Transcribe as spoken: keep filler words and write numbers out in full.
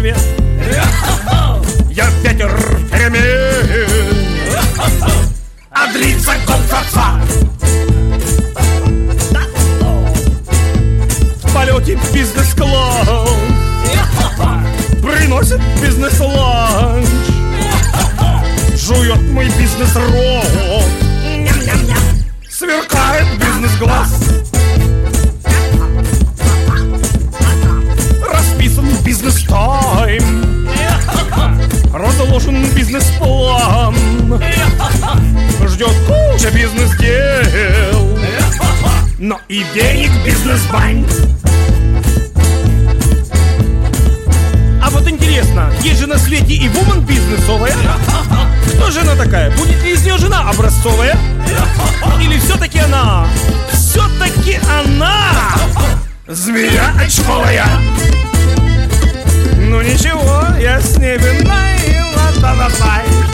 бизнесове. Я ветер перемен, а длится конца. В полете бизнес-класс приносит бизнес-ланч, жует мой бизнес-рот, сверкает бизнес-глаз. Расписан бизнес-тайм, разложен бизнес-план, ждет куча бизнес-дел, но и денег бизнес-бань. А вот интересно, есть же на свете и вумен бизнесовая. Кто же она такая? Будет ли из нее жена образцовая? Или все-таки она, все-таки она змея очковая? Ну ничего, я с ней винай, ла-та-та-тай.